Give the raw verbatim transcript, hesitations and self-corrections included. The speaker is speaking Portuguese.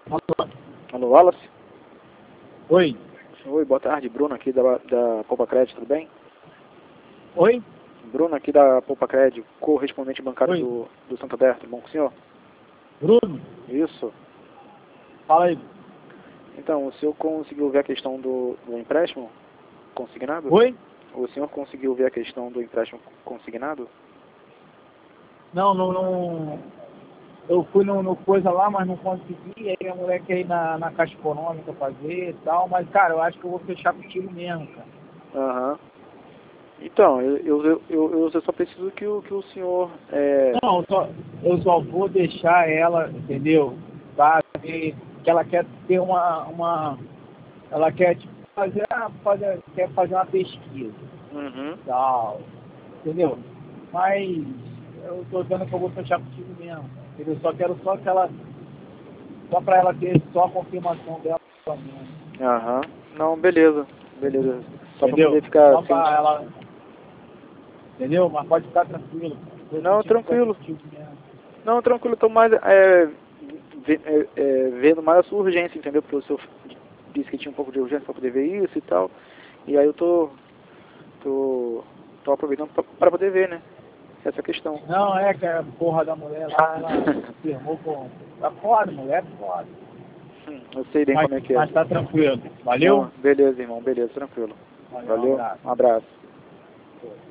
Alô? Alô, Wallace? Oi. Oi, boa tarde. Bruno aqui da, da Poupa Crédito, tudo bem? Oi? Bruno aqui da Poupa Crédito, correspondente bancário Oi. do, do Santander, tudo bom com o senhor? Bruno? Isso. Fala aí. Então, o senhor conseguiu ver a questão do, do empréstimo consignado? Oi? O senhor conseguiu ver a questão do empréstimo consignado? Não, não, não. Eu fui no, no coisa lá, mas não consegui. Aí a mulher quer ir na, na Caixa Econômica fazer e tal. Mas, cara, eu acho que eu vou fechar contigo mesmo, cara. Aham. Então, eu, eu, eu, eu só preciso que o, que o senhor... É... Não, eu só, eu só vou deixar ela, entendeu? Tá? Que, que ela quer ter uma, uma. Ela quer tipo, fazer, fazer, quer fazer uma pesquisa. Uhum. Tal. Entendeu? Mas eu tô dizendo que eu vou fechar contigo mesmo. Entendeu? Só quero só que ela. Só pra ela ter só a confirmação dela mesmo. Aham. Não, beleza. Beleza. Só pra Entendeu? poder ficar... Só pra ela. Entendeu? Mas pode ficar tranquilo. Tô Não, sentindo que é tranquilo. contigo mesmo. Não, tranquilo, tô mais é, ve- é, é, vendo mais a sua urgência, entendeu? Porque o senhor disse que tinha um pouco de urgência para poder ver isso e tal. E aí eu tô, tô, tô aproveitando para poder ver, né? Essa questão. Não, é que a porra da mulher lá, ela firmou com. Tá foda, mulher, tá foda. Hum, eu sei bem Mas, como é que é. mas tá tranquilo. Valeu? Não, beleza, irmão, beleza, tranquilo. Valeu, um Valeu, abraço. um abraço.